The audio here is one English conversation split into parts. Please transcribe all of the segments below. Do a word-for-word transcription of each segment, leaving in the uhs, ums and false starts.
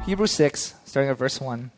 Hebrews six, starting at verse one.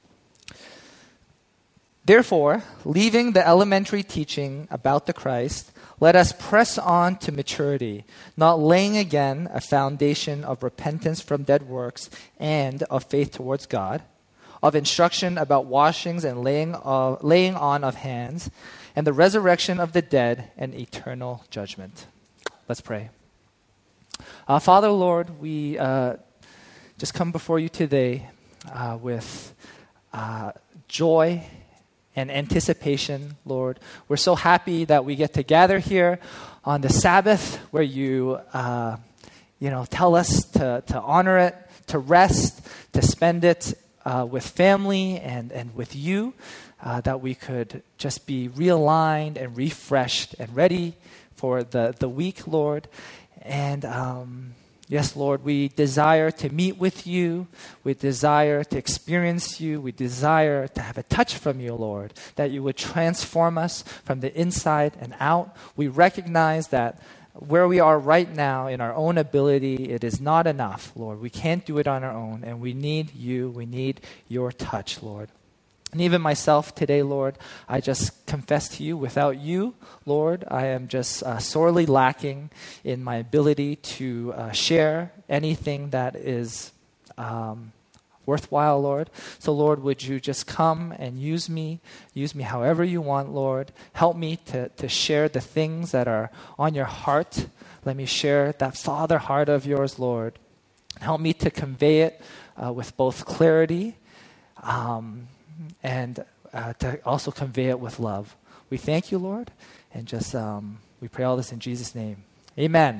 Therefore, leaving the elementary teaching about the Christ, let us press on to maturity, not laying again a foundation of repentance from dead works and of faith towards God, of instruction about washings and laying, of, laying on of hands, and the resurrection of the dead and eternal judgment. Let's pray. Uh, Father, Lord, we uh, just come before you today uh, with uh, joy and anticipation, Lord. We're so happy that we get to gather here on the Sabbath where you, uh, you know, tell us to, to honor it, to rest, to spend it uh, with family and, and with you, uh, that we could just be realigned and refreshed and ready for the, the week, Lord. And um, yes, Lord, we desire to meet with you. We desire to experience you. We desire to have a touch from you, Lord, that you would transform us from the inside and out. We recognize that where we are right now in our own ability, it is not enough, Lord. We can't do it on our own, and we need you. We need your touch, Lord. And even myself today, Lord, I just confess to you, without you, Lord, I am just uh, sorely lacking in my ability to uh, share anything that is um, worthwhile, Lord. So, Lord, would you just come and use me, use me however you want, Lord. Help me to, to share the things that are on your heart. Let me share that Father heart of yours, Lord. Help me to convey it uh, with both clarity um, and uh, to also convey it with love. We thank you, Lord, and just um, we pray all this in Jesus' name. Amen.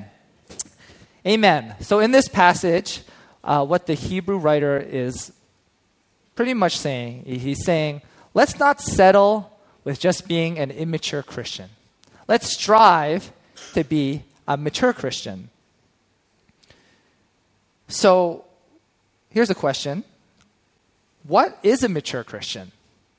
Amen. So in this passage, uh, what the Hebrew writer is pretty much saying, he's saying, let's not settle with just being an immature Christian. Let's strive to be a mature Christian. So here's a question. What is a mature Christian?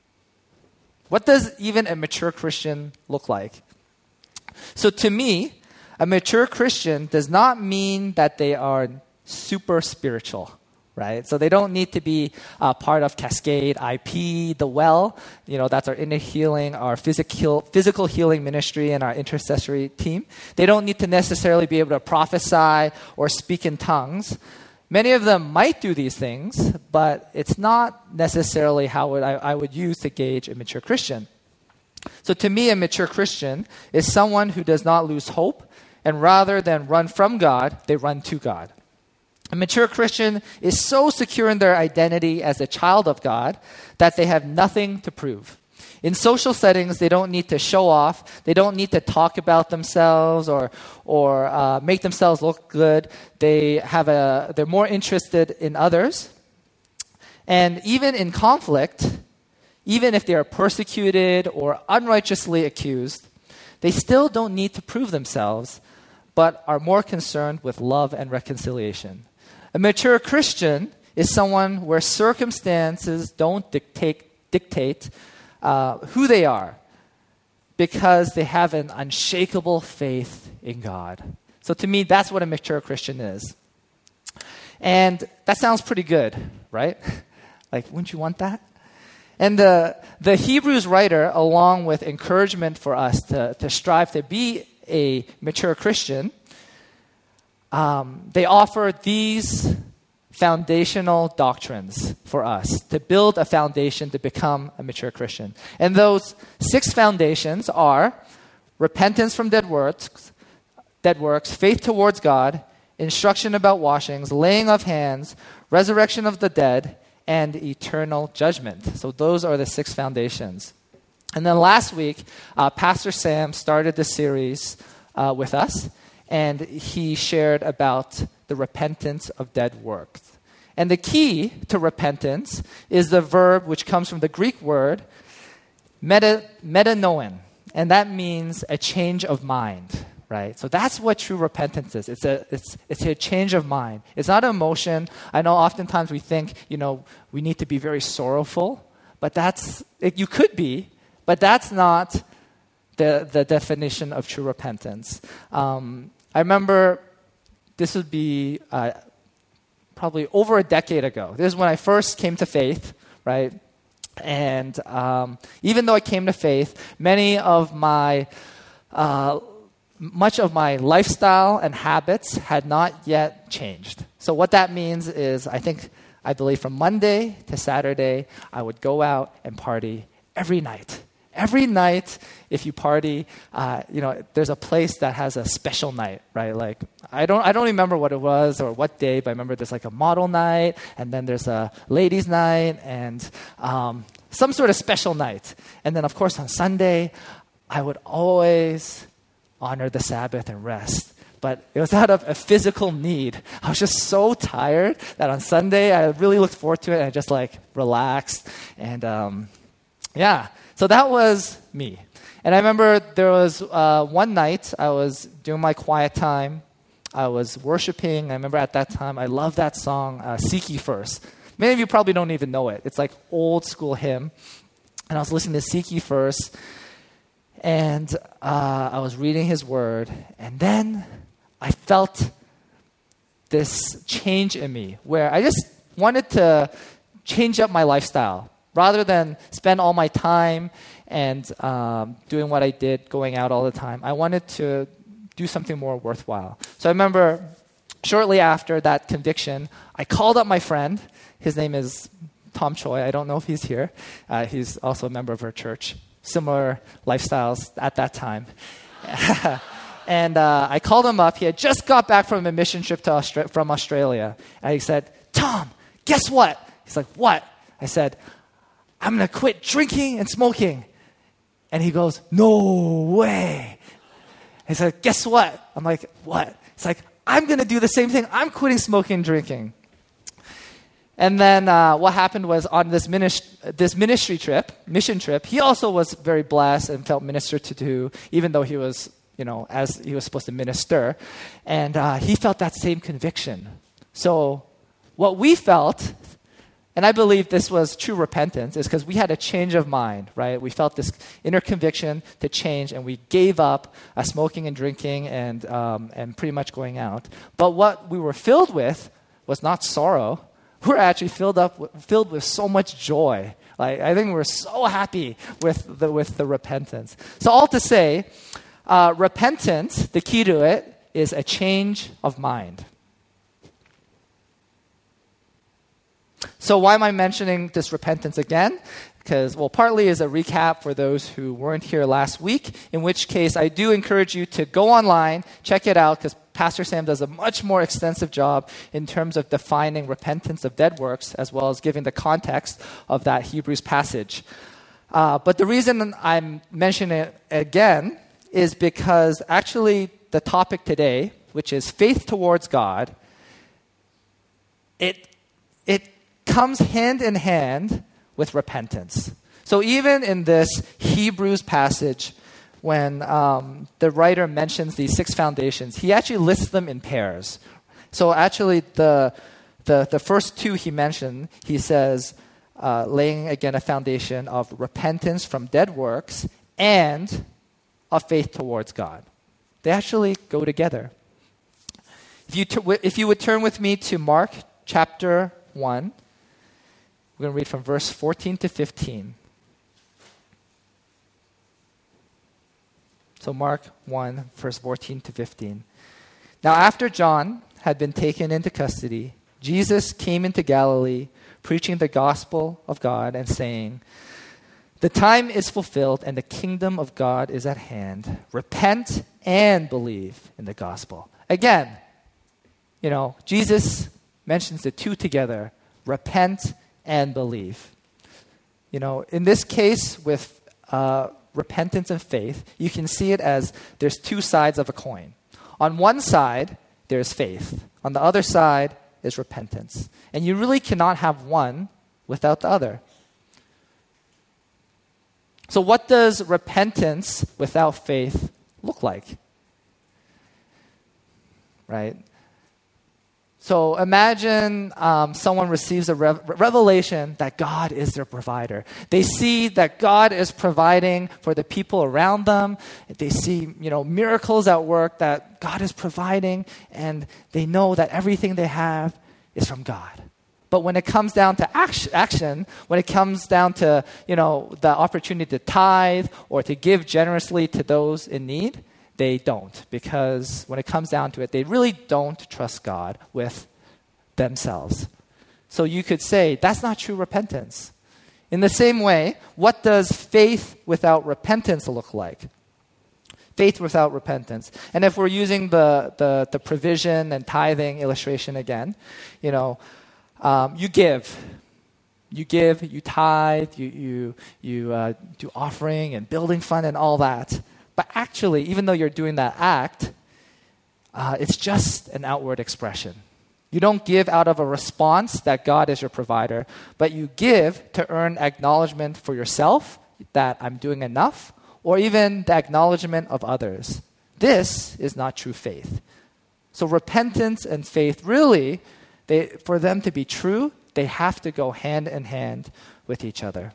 What does even a mature Christian look like? So to me, a mature Christian does not mean that they are super spiritual, right? So they don't need to be uh, part of Cascade, I P, The Well. You know, that's our inner healing, our physical, physical healing ministry, and our intercessory team. They don't need to necessarily be able to prophesy or speak in tongues. Many of them might do these things, but it's not necessarily how I, I would use to gauge a mature Christian. So to me, a mature Christian is someone who does not lose hope, and rather than run from God, they run to God. A mature Christian is so secure in their identity as a child of God that they have nothing to prove. In social settings, they don't need to show off. They don't need to talk about themselves or or uh, make themselves look good. They have a they're more interested in others. And even in conflict, even if they are persecuted or unrighteously accused, they still don't need to prove themselves, but are more concerned with love and reconciliation. A mature Christian is someone where circumstances don't dictate dictate Uh, who they are, because they have an unshakable faith in God. So to me, that's what a mature Christian is. And that sounds pretty good, right? Like, wouldn't you want that? And the, the Hebrews writer, along with encouragement for us to, to strive to be a mature Christian, um, they offer these foundational doctrines for us to build a foundation to become a mature Christian. And those six foundations are repentance from dead works, dead works, faith towards God, instruction about washings, laying of hands, resurrection of the dead, and eternal judgment. So those are the six foundations. And then last week, uh, Pastor Sam started the series uh, with us, and he shared about the repentance of dead works. And the key to repentance is the verb which comes from the Greek word meta, metanoen, and that means a change of mind, right? So that's what true repentance is. It's a it's it's a change of mind. It's not an emotion. I know oftentimes we think, you know, we need to be very sorrowful, but that's it, you could be, but that's not the the definition of true repentance. Um, I remember this would be. Uh, probably over a decade ago. This is when I first came to faith, right? And um, even though I came to faith, many of my, uh, much of my lifestyle and habits had not yet changed. So what that means is, I think, I believe from Monday to Saturday, I would go out and party every night. Every night, if you party, uh, you know, there's a place that has a special night, right? Like, I don't, I don't remember what it was or what day, but I remember there's like a model night, and then there's a ladies' night, and um, some sort of special night. And then, of course, on Sunday, I would always honor the Sabbath and rest. But it was out of a physical need. I was just so tired that on Sunday, I really looked forward to it, and I just like relaxed. And um, yeah, so that was me. And I remember there was uh, one night I was doing my quiet time. I was worshiping. I remember at that time, I love that song, uh, Seek Ye First. Many of you probably don't even know it. It's like old school hymn. And I was listening to Seek Ye First. And uh, I was reading his word. And then I felt this change in me where I just wanted to change up my lifestyle. Rather than spend all my time and um, doing what I did, going out all the time, I wanted to do something more worthwhile. So I remember shortly after that conviction, I called up my friend. His name is Tom Choi. I don't know if he's here. Uh, he's also a member of our church. Similar lifestyles at that time. And uh, I called him up. He had just got back from a mission trip to Austra- from Australia. And he said, Tom, guess what? He's like, what? I said, I'm going to quit drinking and smoking. And he goes, no way. He said, guess what? I'm like, what? It's like, I'm going to do the same thing. I'm quitting smoking and drinking. And then uh, what happened was on this, minis- this ministry trip, mission trip, he also was very blessed and felt ministered to do, even though he was, you know, as he was supposed to minister. And uh, he felt that same conviction. So what we felt, and I believe this was true repentance, is because we had a change of mind, right? We felt this inner conviction to change, and we gave up uh, smoking and drinking and um, and pretty much going out. But what we were filled with was not sorrow. We were actually filled up, with, filled with so much joy. Like I think we were so happy with the with the repentance. So all to say, uh, repentance, the key to it is a change of mind. So why am I mentioning this repentance again? Because, well, partly as a recap for those who weren't here last week, in which case I do encourage you to go online, check it out, because Pastor Sam does a much more extensive job in terms of defining repentance of dead works, as well as giving the context of that Hebrews passage. Uh, but the reason I'm mentioning it again is because actually the topic today, which is faith towards God, it it comes hand in hand with repentance. So even in this Hebrews passage, when um, the writer mentions these six foundations, he actually lists them in pairs. So actually the the, the first two he mentioned, he says, uh, laying again a foundation of repentance from dead works and of faith towards God. They actually go together. If you, t- if you would turn with me to Mark chapter one, we're going to read from verse fourteen to fifteen. So Mark one, verse fourteen to fifteen. Now after John had been taken into custody, Jesus came into Galilee, preaching the gospel of God and saying, "The time is fulfilled and the kingdom of God is at hand. Repent and believe in the gospel." Again, you know, Jesus mentions the two together, repent and believe. You know, in this case with uh, repentance and faith, you can see it as there's two sides of a coin. On one side, there's faith. On the other side is repentance. And you really cannot have one without the other. So what does repentance without faith look like? Right? So imagine um, someone receives a rev- revelation that God is their provider. They see that God is providing for the people around them. They see, you know, miracles at work that God is providing, and they know that everything they have is from God. But when it comes down to action, when it comes down to, you know, the opportunity to tithe or to give generously to those in need, they don't. Because when it comes down to it, they really don't trust God with themselves. So you could say, that's not true repentance. In the same way, what does faith without repentance look like? Faith without repentance. And if we're using the, the, the provision and tithing illustration again, you know, um, you give. You give, you tithe, you, you, you uh, do offering and building fund and all that. But actually, even though you're doing that act, uh, it's just an outward expression. You don't give out of a response that God is your provider, but you give to earn acknowledgement for yourself that I'm doing enough, or even the acknowledgement of others. This is not true faith. So repentance and faith, really, they, for them to be true, they have to go hand in hand with each other.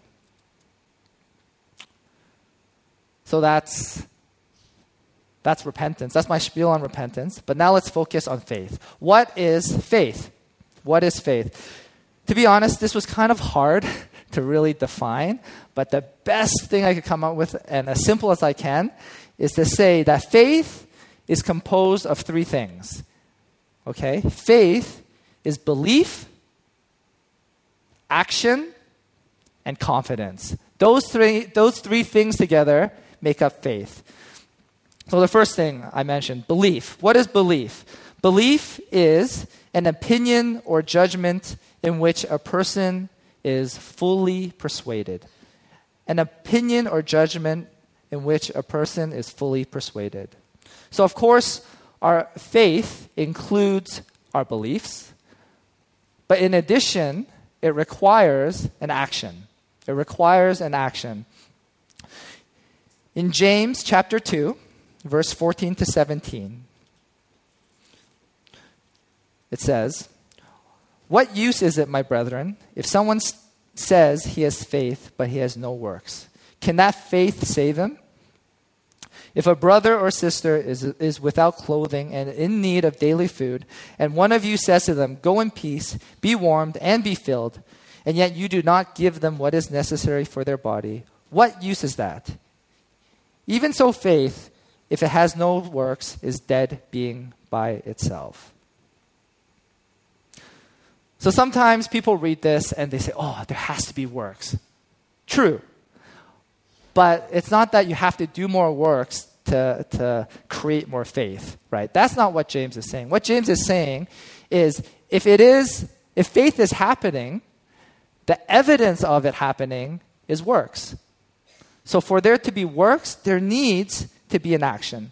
So that's, that's repentance. That's my spiel on repentance. But now let's focus on faith. What is faith? What is faith? To be honest, this was kind of hard to really define, but the best thing I could come up with, and as simple as I can, is to say that faith is composed of three things. Okay? Faith is belief, action, and confidence. Those three, those three things together make up faith. So the first thing I mentioned, belief. What is belief? Belief is an opinion or judgment in which a person is fully persuaded. An opinion or judgment in which a person is fully persuaded. So of course, our faith includes our beliefs, but in addition, it requires an action. It requires an action. In James chapter two, verse fourteen to seventeen, it says, "What use is it, my brethren, if someone s- says he has faith, but he has no works? Can that faith save him? If a brother or sister is, is without clothing and in need of daily food, and one of you says to them, 'Go in peace, be warmed, and be filled,' and yet you do not give them what is necessary for their body, what use is that? Even so, faith, if it has no works, is dead being by itself." So sometimes people read this and they say, oh, there has to be works. True. But it's not that you have to do more works to, to create more faith, right? That's not what James is saying. What James is saying is if it is, if faith is happening, the evidence of it happening is works. So for there to be works, there needs to be an action.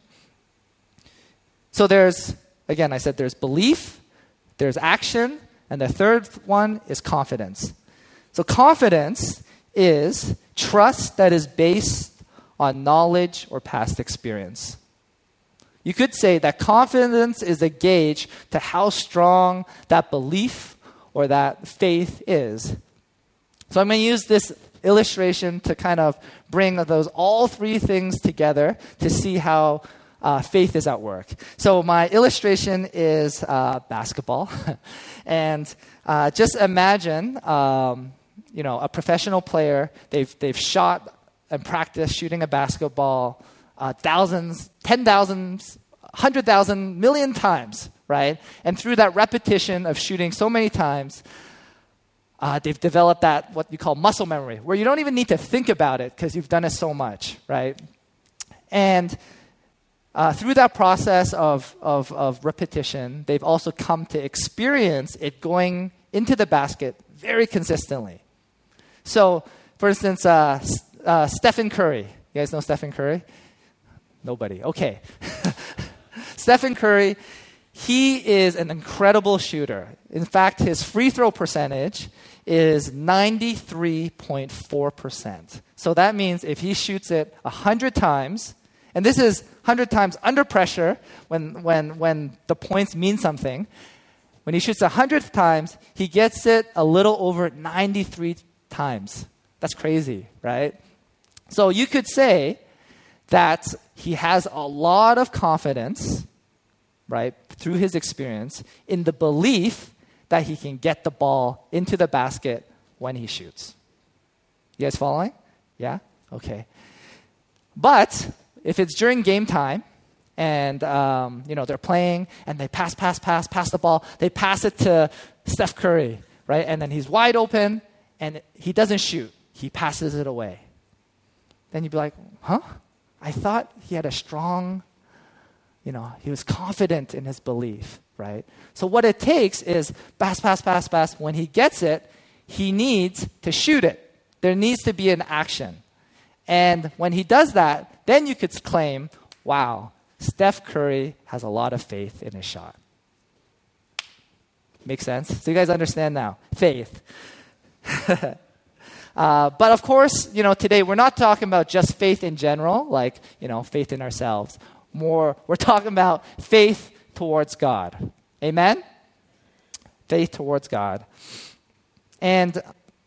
So there's, again, I said there's belief, there's action, and the third one is confidence. So confidence is trust that is based on knowledge or past experience. You could say that confidence is a gauge to how strong that belief or that faith is. So I'm going to use this illustration to kind of bring those all three things together to see how uh, faith is at work. So my illustration is uh, basketball. And uh, just imagine, um, you know, a professional player, they've, they've shot and practiced shooting a basketball uh, thousands, ten thousands, one hundred thousand, million times, right? And through that repetition of shooting so many times, Uh, they've developed that, what you call muscle memory, where you don't even need to think about it because you've done it so much, right? And uh, through that process of, of, of repetition, they've also come to experience it going into the basket very consistently. So, for instance, uh, uh, Stephen Curry. You guys know Stephen Curry? Nobody. Okay. Stephen Curry, he is an incredible shooter. In fact, his free throw percentage is ninety-three point four percent. So that means if he shoots it one hundred times, and this is one hundred times under pressure when, when, when the points mean something, when he shoots one hundred times, he gets it a little over ninety-three times. That's crazy, right? So you could say that he has a lot of confidence, right, through his experience in the belief that he can get the ball into the basket when he shoots. You guys following? Yeah? Okay. But if it's during game time and um, you know they're playing and they pass, pass, pass, pass the ball, they pass it to Steph Curry, right? And then he's wide open and he doesn't shoot. He passes it away. Then you'd be like, huh? I thought he had a strong, you know, he was confident in his belief, right? So what it takes is pass, pass, pass, pass. When he gets it, he needs to shoot it. There needs to be an action. And when he does that, then you could claim, wow, Steph Curry has a lot of faith in his shot. Make sense? So you guys understand now. Faith. Uh, but of course, you know, today we're not talking about just faith in general, like, you know, faith in ourselves. More, we're talking about faith towards God. Amen? Faith towards God. And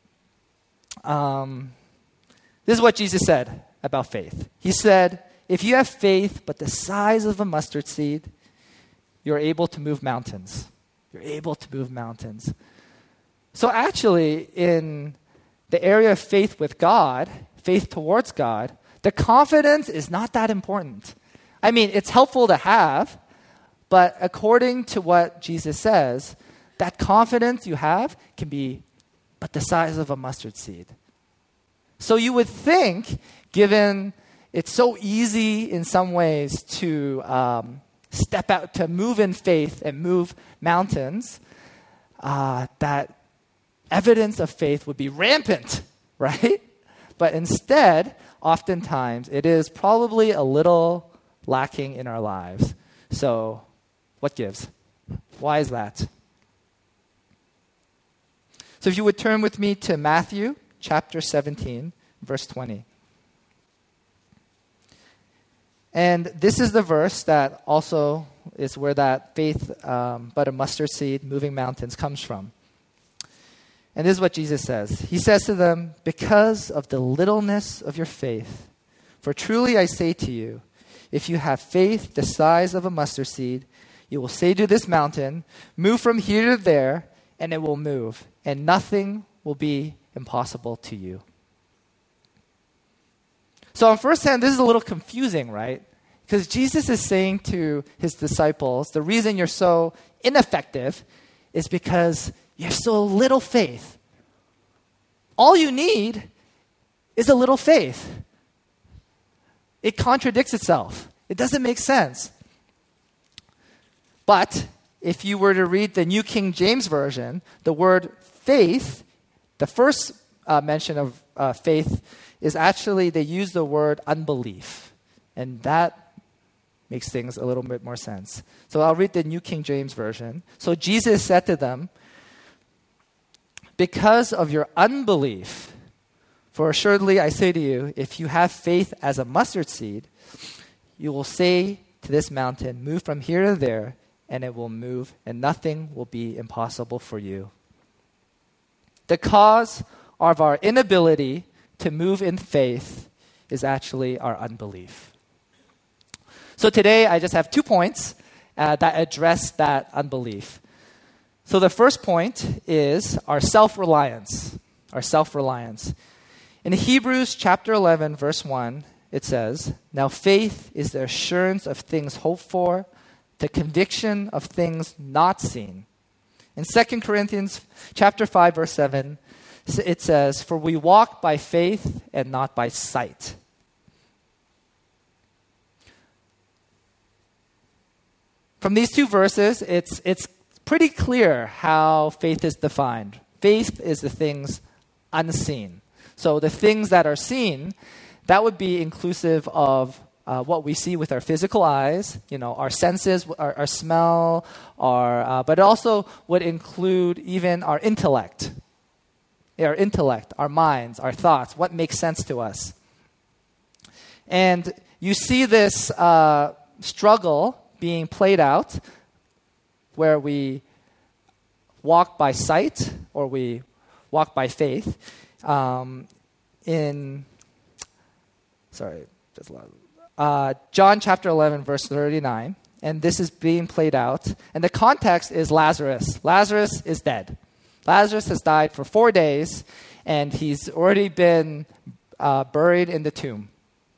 um, this is what Jesus said about faith. He said, if you have faith but the size of a mustard seed, you're able to move mountains. You're able to move mountains. So actually, in the area of faith with God, faith towards God, the confidence is not that important. I mean, it's helpful to have, but according to what Jesus says, that confidence you have can be but the size of a mustard seed. So you would think, given it's so easy in some ways to um, step out, to move in faith and move mountains, uh, that evidence of faith would be rampant, right? But instead, oftentimes, it is probably a little lacking in our lives. So, what gives? Why is that? So if you would turn with me to Matthew chapter seventeen, verse twenty. And this is the verse that also is where that faith, um, but a mustard seed, moving mountains, comes from. And this is what Jesus says. He says to them, because of the littleness of your faith, for truly I say to you, if you have faith the size of a mustard seed, you will say to this mountain, move from here to there, and it will move, and nothing will be impossible to you. So on first hand, this is a little confusing, right? Because Jesus is saying to his disciples, the reason you're so ineffective is because you have so little faith. All you need is a little faith. It contradicts itself. It doesn't make sense. But if you were to read the New King James Version, the word faith, the first uh, mention of uh, faith is actually, they use the word unbelief. And that makes things a little bit more sense. So I'll read the New King James Version. So Jesus said to them, because of your unbelief, for assuredly I say to you, if you have faith as a mustard seed, you will say to this mountain, move from here to there, and it will move, and nothing will be impossible for you. The cause of our inability to move in faith is actually our unbelief. So today I just have two points uh, that address that unbelief. So the first point is our self-reliance. Our self-reliance. In Hebrews chapter eleven, verse one, it says, now faith is the assurance of things hoped for, the conviction of things not seen. In Second Corinthians chapter five, verse seven, it says, for we walk by faith and not by sight. From these two verses, it's it's pretty clear how faith is defined. Faith is the things unseen. So the things that are seen, that would be inclusive of uh, what we see with our physical eyes, you know, our senses, our, our smell, our, uh, but it also would include even our intellect. Our intellect, our minds, our thoughts, what makes sense to us. And you see this uh, struggle being played out where we walk by sight or we walk by faith. Um, in, sorry, just uh, John chapter eleven, verse thirty-nine. and this is being played out. And the context is Lazarus. Lazarus is dead. Lazarus has died for four days, and he's already been uh, buried in the tomb.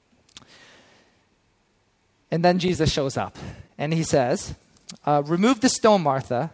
And then Jesus shows up, and he says, uh, remove the stone, Martha.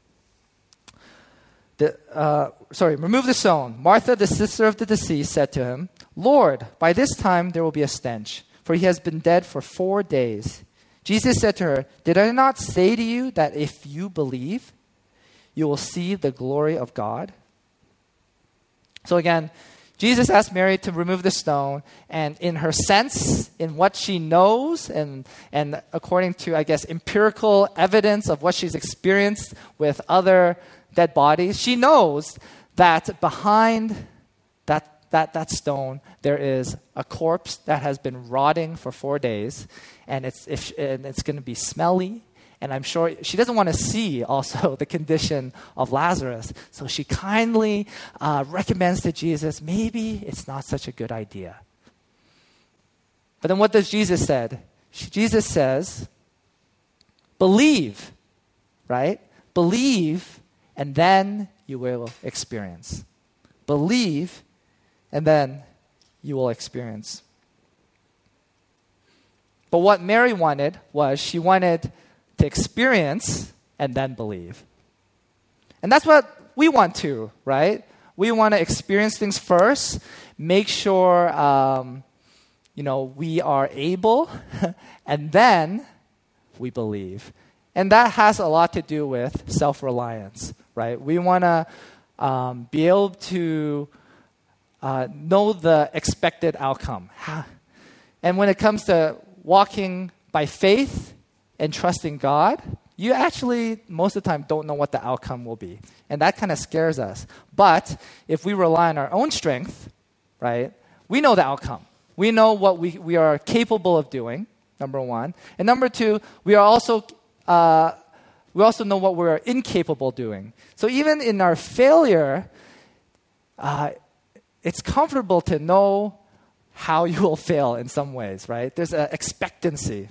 The, uh, sorry, remove the stone. Martha, the sister of the deceased, said to him, Lord, by this time there will be a stench, for he has been dead for four days. Jesus said to her, did I not say to you that if you believe, you will see the glory of God? So again, Jesus asked Mary to remove the stone, and in her sense, in what she knows, and, and according to, I guess, empirical evidence of what she's experienced with other dead bodies, she knows that behind that, that, that stone, there is a corpse that has been rotting for four days, and it's, if, and it's going to be smelly. And I'm sure she doesn't want to see also the condition of Lazarus. So she kindly uh, recommends to Jesus, maybe it's not such a good idea. But then what does Jesus say? Jesus says, believe, right? Believe, and then you will experience. Believe, and then you will experience. But what Mary wanted was she wanted to experience and then believe. And that's what we want to, right? We want to experience things first, make sure, um, you know, we are able, and then we believe. And that has a lot to do with self-reliance, right? We want to um, be able to uh, know the expected outcome. And when it comes to walking by faith and trusting God, you actually, most of the time, don't know what the outcome will be. And that kind of scares us. But if we rely on our own strength, right, we know the outcome. We know what we, we are capable of doing, number one. And number two, we are also, uh, we also know what we're incapable of doing. So even in our failure, uh, it's comfortable to know how you will fail in some ways, right? There's an expectancy.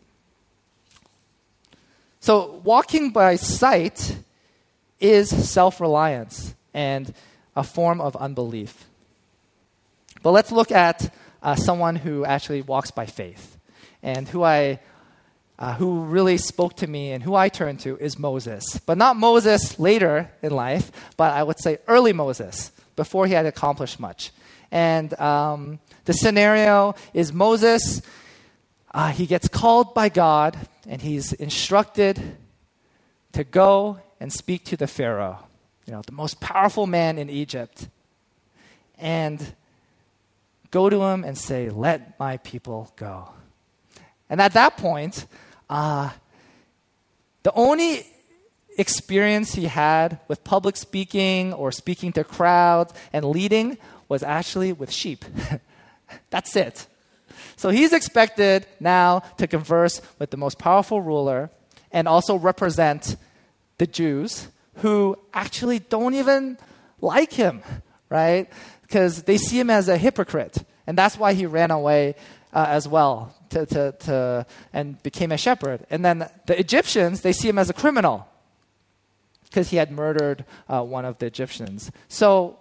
So walking by sight is self-reliance and a form of unbelief. But let's look at uh, someone who actually walks by faith, and who I, uh, who really spoke to me and who I turn to is Moses. But not Moses later in life, but I would say early Moses, before he had accomplished much. And um, the scenario is Moses, uh, he gets called by God, and he's instructed to go and speak to the Pharaoh, you know, the most powerful man in Egypt, and go to him and say, let my people go. And at that point, uh, the only experience he had with public speaking or speaking to crowds and leading was actually with sheep. That's it. So he's expected now to converse with the most powerful ruler and also represent the Jews who actually don't even like him, right? Because they see him as a hypocrite. And that's why he ran away uh, as well to, to, to, and became a shepherd. And then the Egyptians, they see him as a criminal because he had murdered uh, one of the Egyptians. So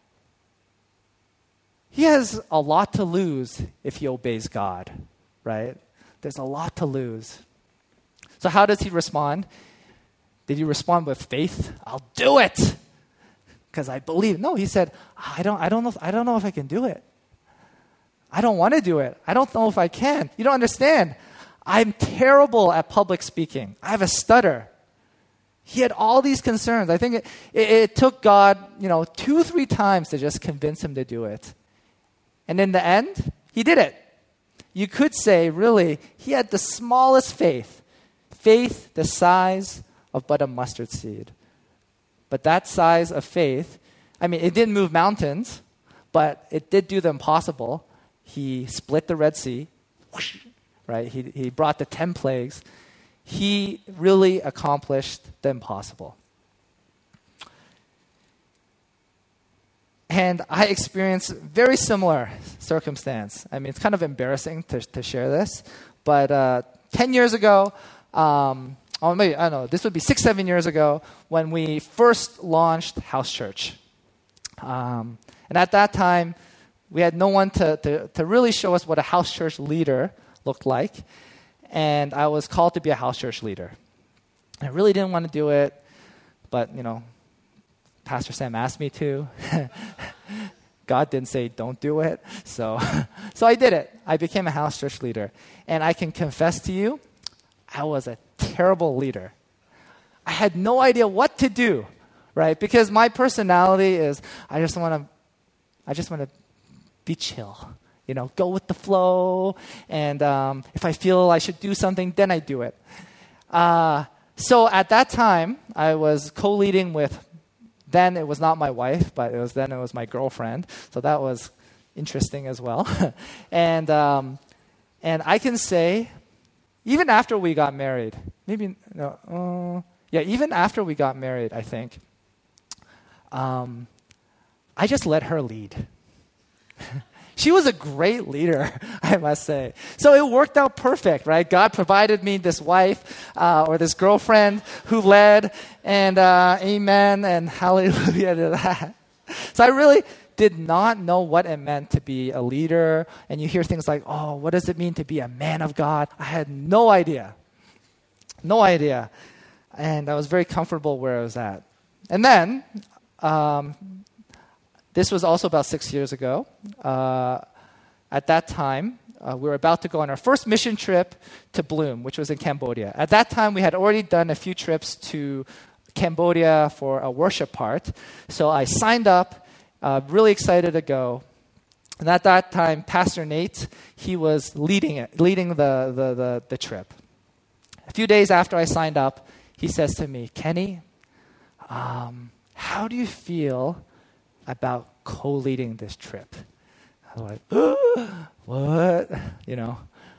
he has a lot to lose if he obeys God, right? There's a lot to lose. So how does he respond? Did he respond with faith? I'll do it because I believe. No, he said, I don't, I don't know, if, I don't know if I can do it. I don't want to do it. I don't know if I can. You don't understand. I'm terrible at public speaking. I have a stutter. He had all these concerns. I think it, it, it took God, you know, two, three times to just convince him to do it. And in the end, he did it. You could say, really, he had the smallest faith. Faith the size of but a mustard seed. But that size of faith, I mean, it didn't move mountains, but it did do the impossible. He split the Red Sea, whoosh, right? He, he brought the ten plagues. He really accomplished the impossible. And I experienced very similar circumstance. I mean, it's kind of embarrassing to, to share this, but uh, ten years ago, um, oh, maybe, I don't know, this would be six, seven years ago when we first launched House Church. Um, and at that time, we had no one to, to, to really show us what a house church leader looked like. And I was called to be a house church leader. I really didn't want to do it, but, you know, Pastor Sam asked me to. God didn't say, don't do it. So, so I did it. I became a house church leader. And I can confess to you, I was a terrible leader. I had no idea what to do, right? Because my personality is, I just want to, I just want to be chill, you know, go with the flow. And um, if I feel I should do something, then I do it. Uh, so at that time, I was co-leading with, then it was not my wife, but it was then it was my girlfriend. So that was interesting as well. and um, and I can say, even after we got married, maybe no, uh, yeah, even after we got married, I think, um, I just let her lead. She was a great leader, I must say. So it worked out perfect, right? God provided me this wife uh, or this girlfriend who led, and uh, amen and hallelujah to that. So I really did not know what it meant to be a leader. And you hear things like, oh, what does it mean to be a man of God? I had no idea. No idea. And I was very comfortable where I was at. And then, um, this was also about six years ago. Uh, at that time, uh, we were about to go on our first mission trip to Bloom, which was in Cambodia. At that time, we had already done a few trips to Cambodia for a worship part. So I signed up, uh, really excited to go. And at that time, Pastor Nate, he was leading it, leading the, the, the, the trip. A few days after I signed up, he says to me, Kenny, um, how do you feel about co-leading this trip? I was like, oh, what? You know,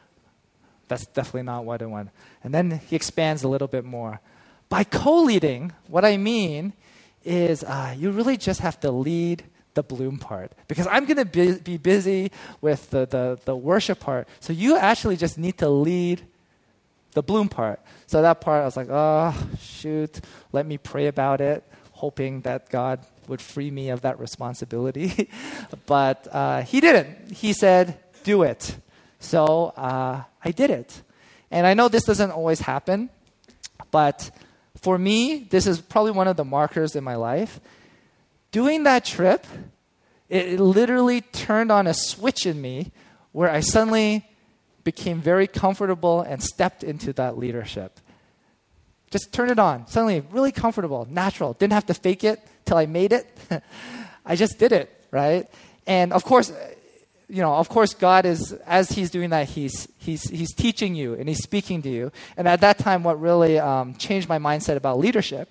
that's definitely not what I want. And then he expands a little bit more. By co-leading, what I mean is uh, you really just have to lead the Bloom part. Because I'm going to be, be busy with the, the, the worship part. So you actually just need to lead the Bloom part. So that part, I was like, oh, shoot, let me pray about it, hoping that God would free me of that responsibility. But uh, he didn't. He said, do it. So uh, I did it. And I know this doesn't always happen, but for me, this is probably one of the markers in my life. Doing that trip, it, it literally turned on a switch in me where I suddenly became very comfortable and stepped into that leadership. Just turn it on. Suddenly, really comfortable, natural. Didn't have to fake it till I made it. I just did it, right? And of course, you know, of course, God is, as He's doing that, He's He's He's teaching you and He's speaking to you. And at that time, what really um, changed my mindset about leadership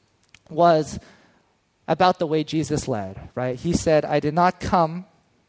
was about the way Jesus led, right? He said, "I did not come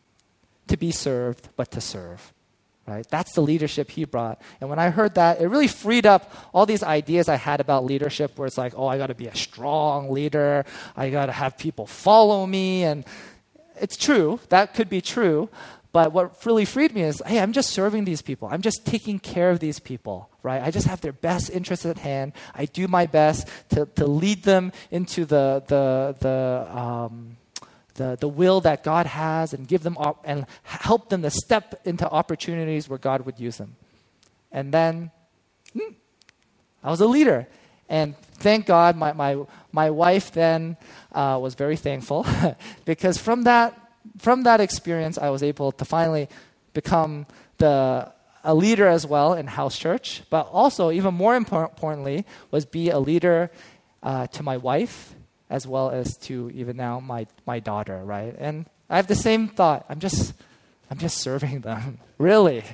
to be served, but to serve." Right? That's the leadership he brought. And when I heard that, it really freed up all these ideas I had about leadership where it's like, oh, I got to be a strong leader. I got to have people follow me. And it's true. That could be true. But what really freed me is, hey, I'm just serving these people. I'm just taking care of these people, right? I just have their best interests at hand. I do my best to, to lead them into the, the, the, um, The, the will that God has and give them op- and help them to step into opportunities where God would use them. And then hmm, I was a leader. And thank God my, my, my wife then uh, was very thankful because from that, from that experience, I was able to finally become the, a leader as well in house church, but also even more impor- importantly was be a leader uh, to my wife as well as to even now my, my daughter, right? And I have the same thought. I'm just, I'm just serving them, really.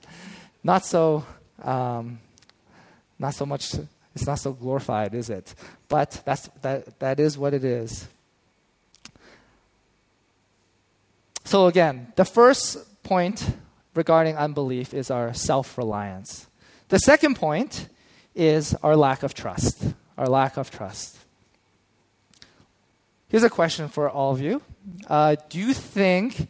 Not so, um, not so much. It's not so glorified, is it? But that's that. That is what it is. So again, the first point regarding unbelief is our self-reliance. The second point is our lack of trust. Our lack of trust. Here's a question for all of you. Uh, do you think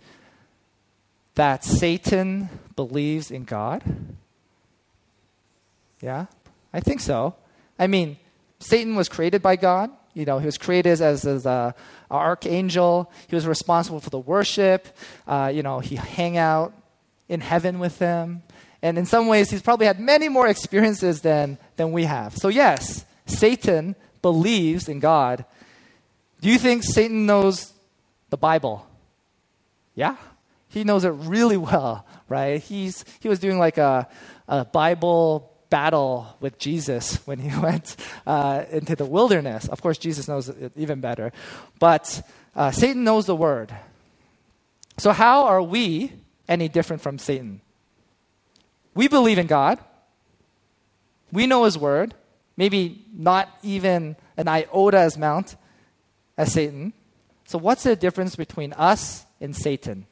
that Satan believes in God? Yeah? I think so. I mean, Satan was created by God. You know, he was created as, as a, a archangel. He was responsible for the worship. Uh, you know, he hang out in heaven with them. And in some ways, he's probably had many more experiences than, than we have. So yes, Satan believes in God. Do you think Satan knows the Bible? Yeah, he knows it really well, right? He's he was doing like a, a Bible battle with Jesus when he went uh, into the wilderness. Of course, Jesus knows it even better. But uh, Satan knows the word. So how are we any different from Satan? We believe in God. We know his word. Maybe not even an iota as amount as Satan. So what's the difference between us and Satan?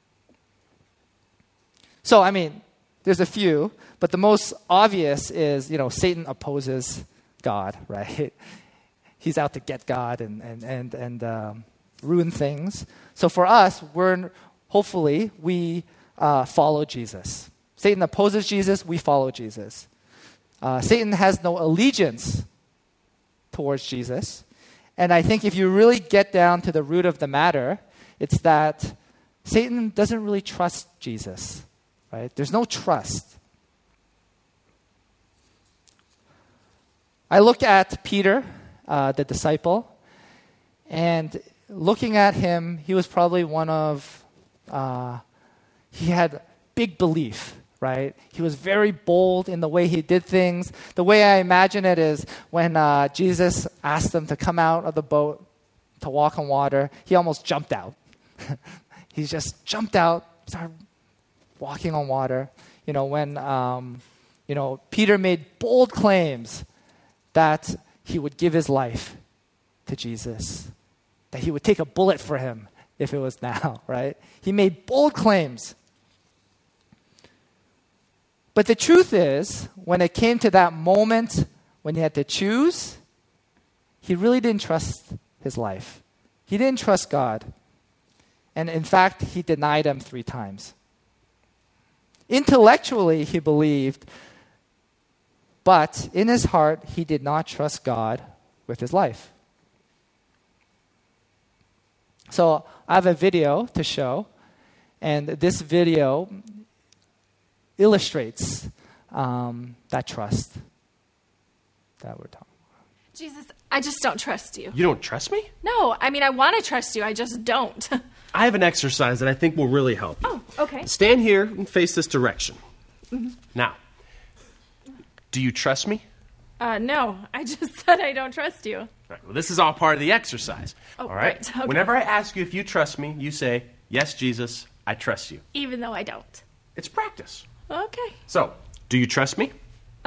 So, I mean, there's a few, but the most obvious is, you know, Satan opposes God, right? He's out to get God and and and, and um, ruin things. So for us, we're hopefully we uh, follow Jesus. Satan opposes Jesus, we follow Jesus. Uh, Satan has no allegiance towards Jesus. And I think if you really get down to the root of the matter, it's that Satan doesn't really trust Jesus, right? There's no trust. I look at Peter, uh, the disciple, and looking at him, he was probably one of, uh, he had big belief, right? He was very bold in the way he did things. The way I imagine it is when uh, Jesus asked him to come out of the boat to walk on water, he almost jumped out. He just jumped out, started walking on water. You know, when, um, you know, Peter made bold claims that he would give his life to Jesus, that he would take a bullet for him if it was now, right? He made bold claims. But the truth is, when it came to that moment when he had to choose, he really didn't trust his life. He didn't trust God. And in fact, he denied him three times. Intellectually, he believed, but in his heart, he did not trust God with his life. So I have a video to show, and this video illustrates um, that trust that we're talking about. Jesus, I just don't trust you. You don't trust me? No, I mean, I want to trust you. I just don't. I have an exercise that I think will really help you. Oh, okay. Stand here and face this direction. Mm-hmm. Now, do you trust me? Uh, no, I just said I don't trust you. All right, well, this is all part of the exercise. Oh, all right? right, okay. Whenever I ask you if you trust me, you say, yes, Jesus, I trust you. Even though I don't. It's practice. Okay. So, do you trust me?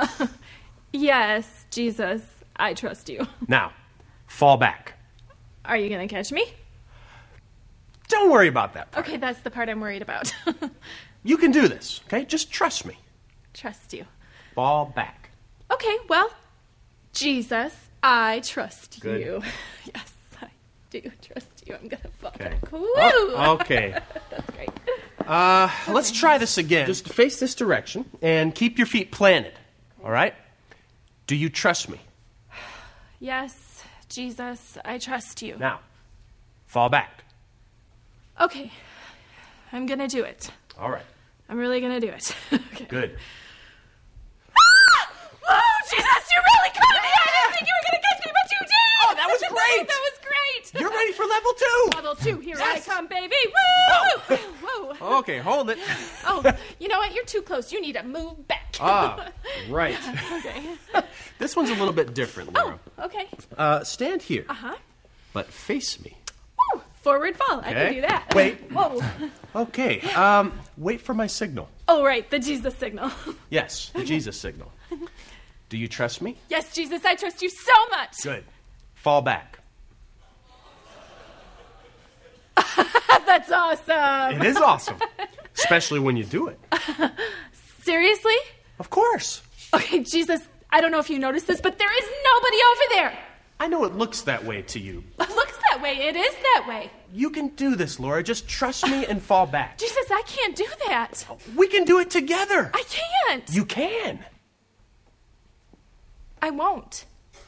Yes, Jesus, I trust you. Now, fall back. Are you going to catch me? Don't worry about that part. Okay, that's the part I'm worried about. You can do this, okay? Just trust me. Trust you. Fall back. Okay, well, Jesus, I trust Good. you. Yes, I do trust you. I'm going to fall Okay. back. Woo! Oh, okay. That's great. Uh, let's try this again. Just face this direction and keep your feet planted, all right? Do you trust me? Yes, Jesus, I trust you. Now, fall back. Okay, I'm going to do it. All right. I'm really going to do it. Okay. Good. Oh, Jesus, you really caught me! I didn't think you were going to catch me, but you did! Oh, that was great! That was great! You're ready for level two! Level two, here Yes. I come, baby! Woo! Whoa! Whoa! Okay, hold it. Oh, you know what? You're too close. You need to move back. Ah, right. Okay. This one's a little bit different, Laura. Oh, okay. Uh, stand here, Uh-huh. but face me. Woo! Forward fall. I Okay. can do that. Wait. Whoa. Okay, um, wait for my signal. Oh, right, the Jesus signal. Yes, the Jesus signal. Do you trust me? Yes, Jesus, I trust you so much. Good. Fall back. That's awesome. It is awesome, especially when you do it. Seriously? Of course. Okay, Jesus, I don't know if you noticed this, but there is nobody over there. I know it looks that way to you. It looks that way. It is that way. You can do this, Laura. Just trust me and fall back. Jesus, I can't do that. We can do it together. I can't. You can. I won't.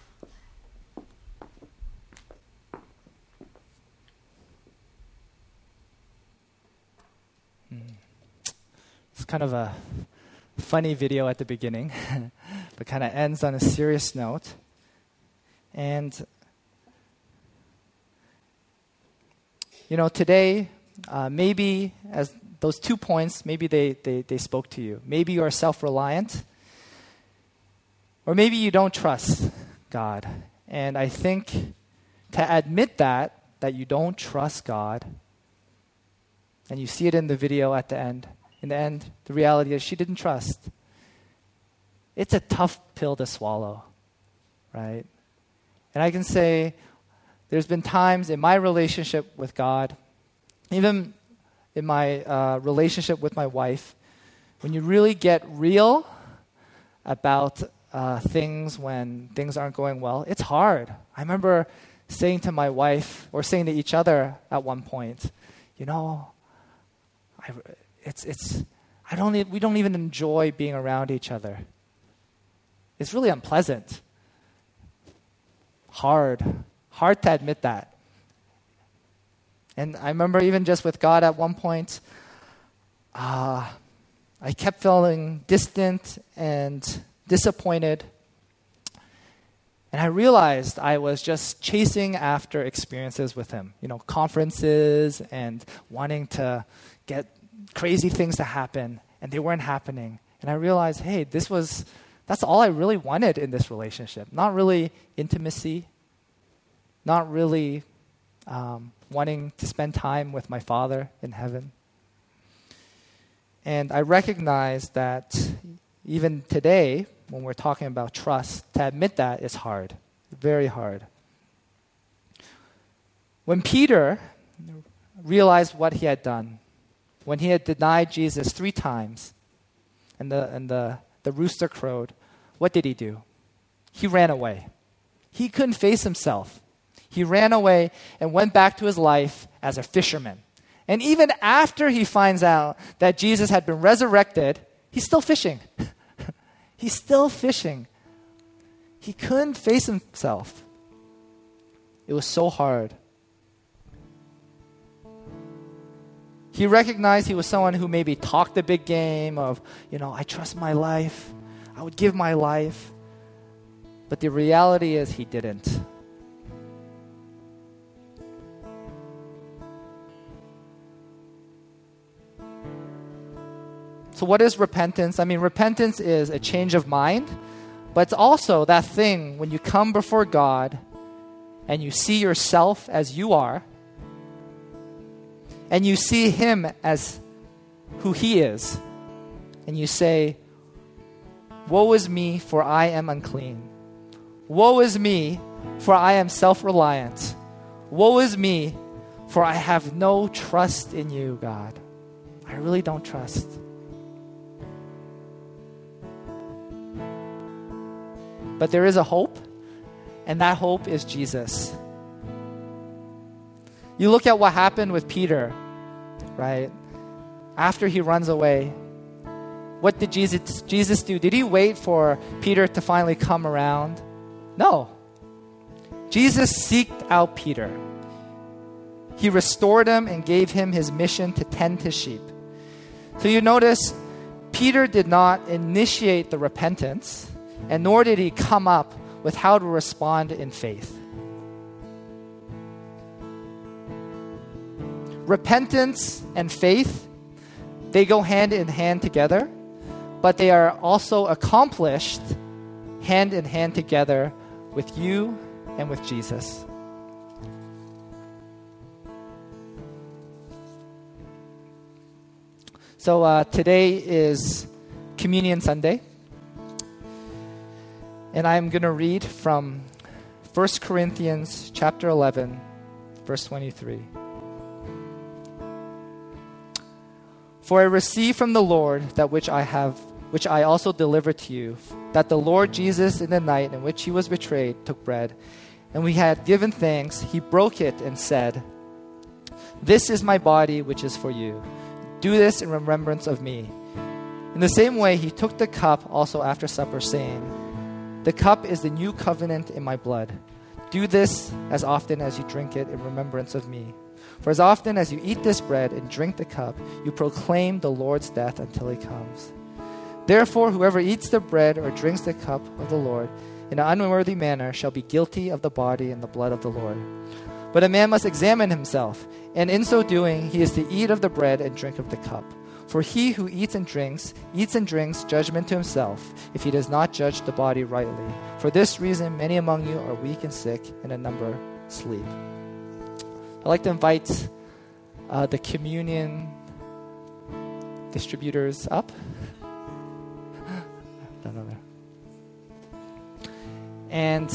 It's kind of a funny video at the beginning, but kind of ends on a serious note. And, you know, today, uh, maybe as those two points, maybe they, they, they spoke to you. Maybe you are self-reliant, or maybe you don't trust God. And I think to admit that, that you don't trust God, and you see it in the video at the end, in the end, the reality is she didn't trust. It's a tough pill to swallow, right? And I can say there's been times in my relationship with God, even in my uh, relationship with my wife, when you really get real about uh, things when things aren't going well, it's hard. I remember saying to my wife, or saying to each other at one point, you know, I, it's it's I don't e- we don't even enjoy being around each other. It's really unpleasant. Hard. Hard to admit that. And I remember even just with God at one point, uh, I kept feeling distant and disappointed. And I realized I was just chasing after experiences with him. You know, conferences and wanting to get crazy things to happen. And they weren't happening. And I realized, hey, this was, that's all I really wanted in this relationship. Not really intimacy. Not really um, wanting to spend time with my Father in heaven. And I recognize that even today, when we're talking about trust, to admit that is hard, very hard. When Peter realized what he had done, when he had denied Jesus three times, and the and the, the rooster crowed, what did he do? He ran away. He couldn't face himself. He ran away and went back to his life as a fisherman. And even after he finds out that Jesus had been resurrected, he's still fishing. He's still fishing. He couldn't face himself. It was so hard. He recognized he was someone who maybe talked a big game of, you know, I trust my life. I would give my life. But the reality is he didn't. So what is repentance? I mean, repentance is a change of mind, but it's also that thing when you come before God and you see yourself as you are, and you see him as who he is, and you say, woe is me, for I am unclean. Woe is me, for I am self-reliant. Woe is me, for I have no trust in you, God. I really don't trust. But there is a hope, and that hope is Jesus. You look at what happened with Peter, right? After he runs away, what did Jesus, Jesus do? Did he wait for Peter to finally come around? No. Jesus seeked out Peter. He restored him and gave him his mission to tend his sheep. So you notice, Peter did not initiate the repentance, and nor did he come up with how to respond in faith. Repentance and faith, they go hand in hand together, but they are also accomplished hand in hand together with you and with Jesus. So uh, today is Communion Sunday. And I'm going to read from First Corinthians chapter eleven, verse twenty-three. For I received from the Lord that which I have, which I also delivered to you, that the Lord Jesus, in the night in which he was betrayed, took bread, and we had given thanks, he broke it and said, "This is my body, which is for you. Do this in remembrance of me." In the same way, he took the cup also after supper, saying, The cup is the new covenant in my blood. Do this as often as you drink it in remembrance of me. For as often as you eat this bread and drink the cup, you proclaim the Lord's death until he comes. Therefore, whoever eats the bread or drinks the cup of the Lord in an unworthy manner shall be guilty of the body and the blood of the Lord. But a man must examine himself, and in so doing he is to eat of the bread and drink of the cup. For he who eats and drinks, eats and drinks judgment to himself, if he does not judge the body rightly. For this reason many among you are weak and sick, and a number sleep. I'd like to invite uh, the communion distributors up. Don't know there. And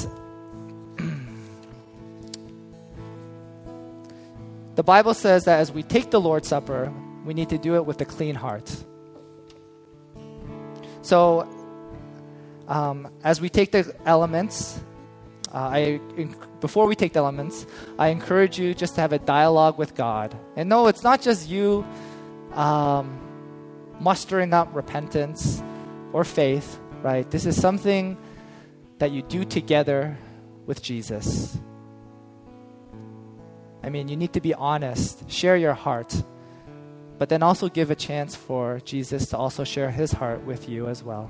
the Bible says that as we take the Lord's Supper, we need to do it with a clean heart. So, um, as we take the elements, uh, I before we take the elements, I encourage you just to have a dialogue with God. And no, it's not just you um, mustering up repentance or faith, right? This is something that you do together with Jesus. I mean, you need to be honest, share your heart, but then also give a chance for Jesus to also share his heart with you as well.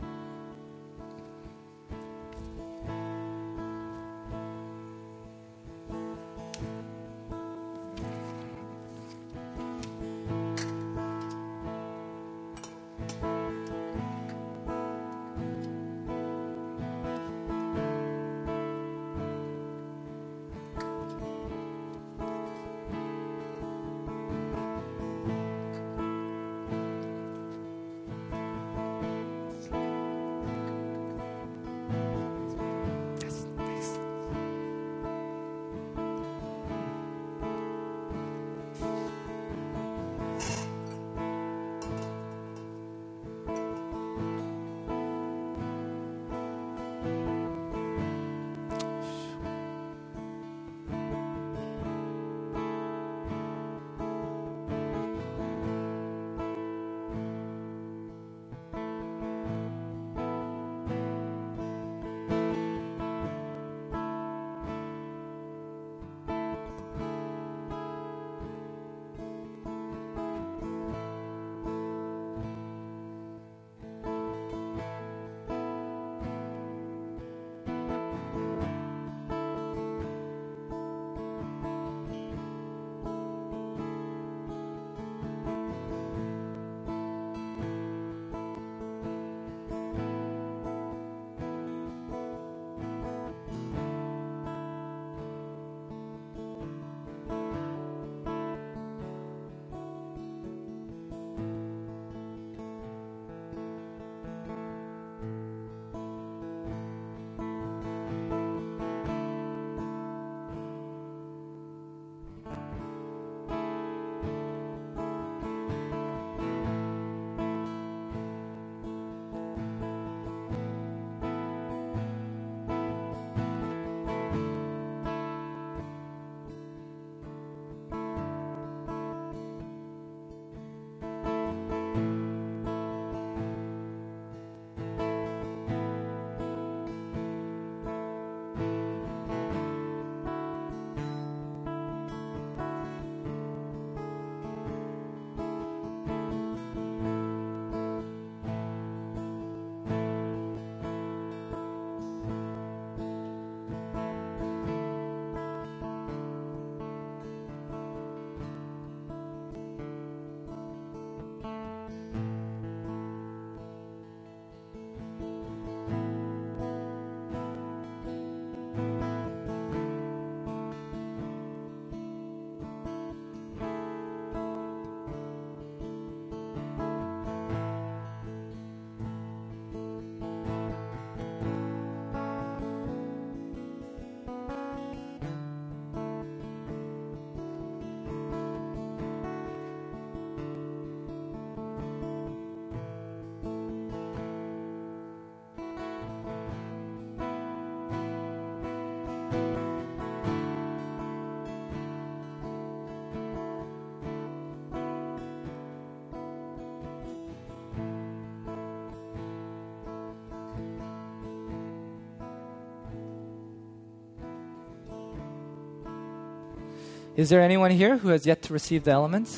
Is there anyone here who has yet to receive the elements?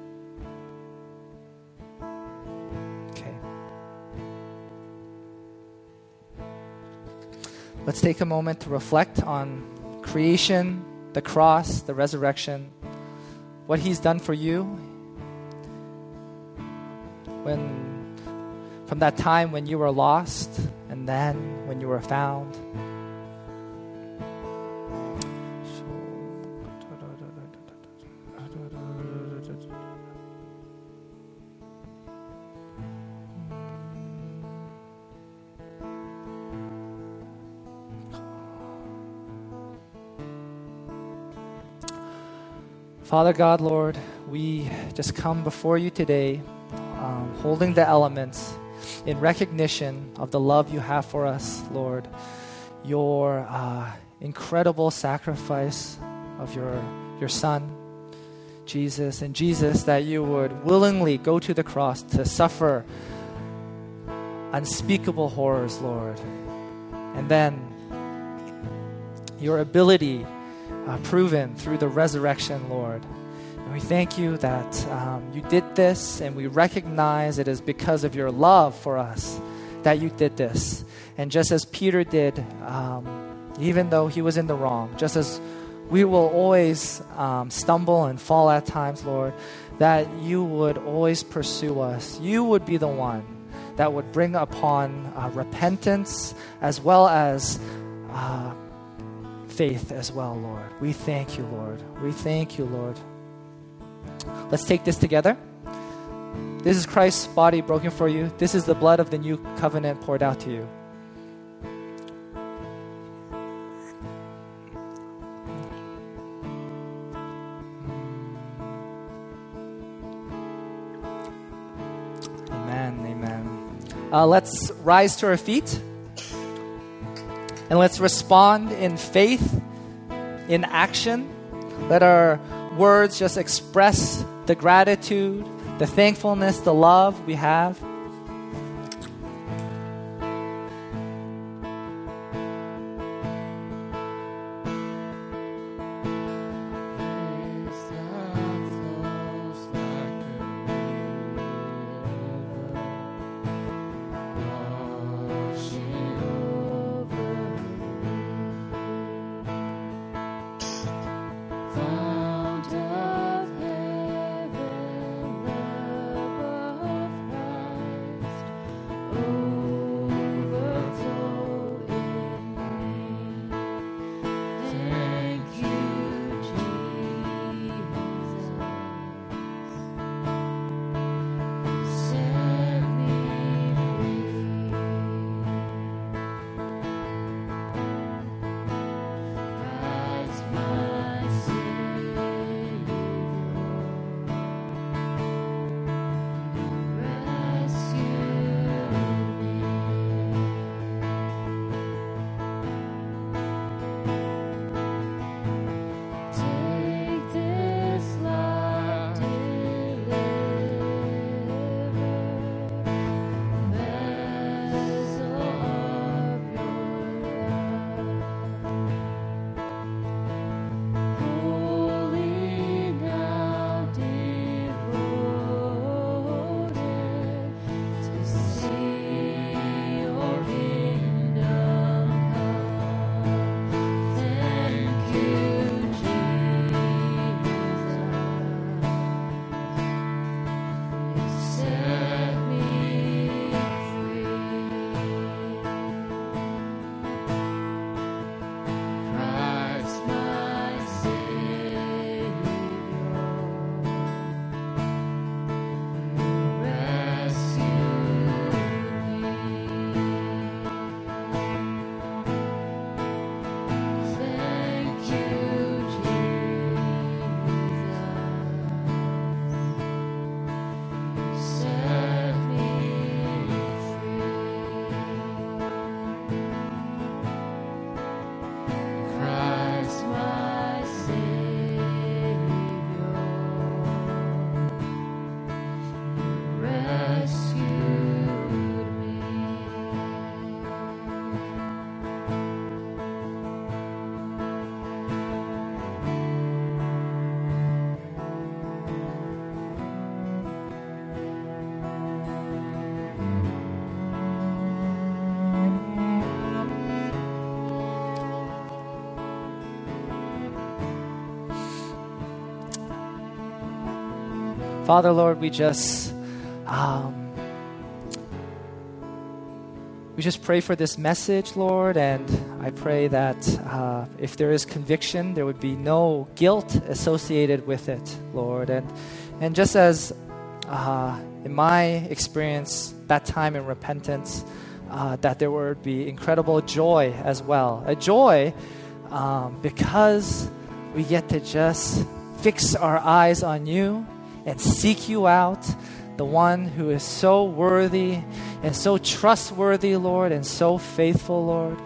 Okay. Let's take a moment to reflect on creation, the cross, the resurrection, what He's done for you. When, from that time when you were lost, and then when you were found. Father God, Lord, we just come before you today, um, holding the elements in recognition of the love you have for us, Lord. Your uh, incredible sacrifice of your, your Son, Jesus. And Jesus, that you would willingly go to the cross to suffer unspeakable horrors, Lord. And then your ability Uh, proven through the resurrection, Lord. And we thank you that um, you did this, and we recognize it is because of your love for us that you did this. And just as Peter did, um, even though he was in the wrong, just as we will always um, stumble and fall at times, Lord, that you would always pursue us. You would be the one that would bring upon uh, repentance as well as uh, faith as well, Lord. We thank you, Lord. We thank you, Lord. Let's take this together. This is Christ's body broken for you. This is the blood of the new covenant poured out to you. Amen, amen. Uh, let's rise to our feet. And let's respond in faith, in action. Let our words just express the gratitude, the thankfulness, the love we have. Father, Lord, we just um, we just pray for this message, Lord, and I pray that uh, if there is conviction, there would be no guilt associated with it, Lord. And and just as uh, in my experience, that time in repentance, uh, that there would be incredible joy as well. A joy um, because we get to just fix our eyes on you and seek you out, the one who is so worthy and so trustworthy, Lord, and so faithful, Lord.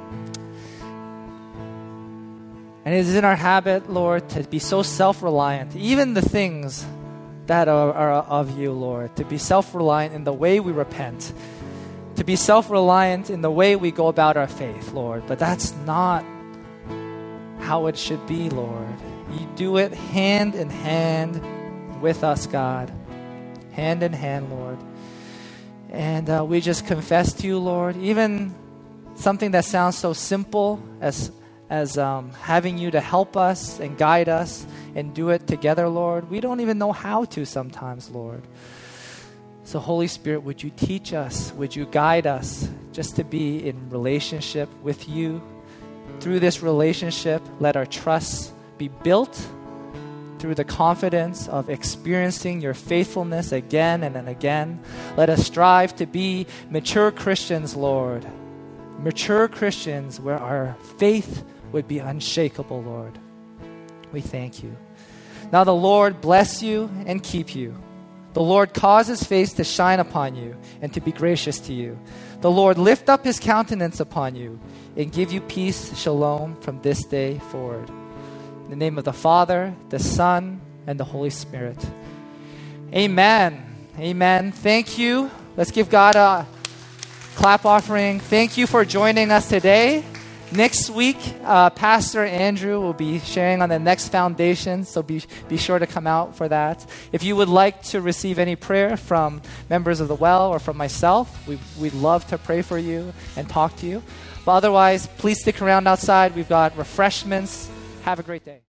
And it is in our habit, Lord, to be so self-reliant, even the things that are, are of you, Lord, to be self-reliant in the way we repent, to be self-reliant in the way we go about our faith, Lord. But that's not how it should be, Lord. You do it hand in hand with us, God. Hand in hand, Lord. And uh, we just confess to you, Lord, even something that sounds so simple as as um, having you to help us and guide us and do it together, Lord. We don't even know how to sometimes, Lord. So Holy Spirit, would you teach us? Would you guide us just to be in relationship with you? Through this relationship, let our trust be built through the confidence of experiencing your faithfulness again and then again. Let us strive to be mature Christians, Lord. Mature Christians where our faith would be unshakable, Lord. We thank you. Now the Lord bless you and keep you. The Lord cause his face to shine upon you and to be gracious to you. The Lord lift up his countenance upon you and give you peace, shalom, from this day forward. In the name of the Father, the Son, and the Holy Spirit. Amen. Amen. Thank you. Let's give God a clap offering. Thank you for joining us today. Next week, uh, Pastor Andrew will be sharing on the next foundation, so be, be sure to come out for that. If you would like to receive any prayer from members of the Well or from myself, we, we'd love to pray for you and talk to you. But otherwise, please stick around outside. We've got refreshments. Have a great day.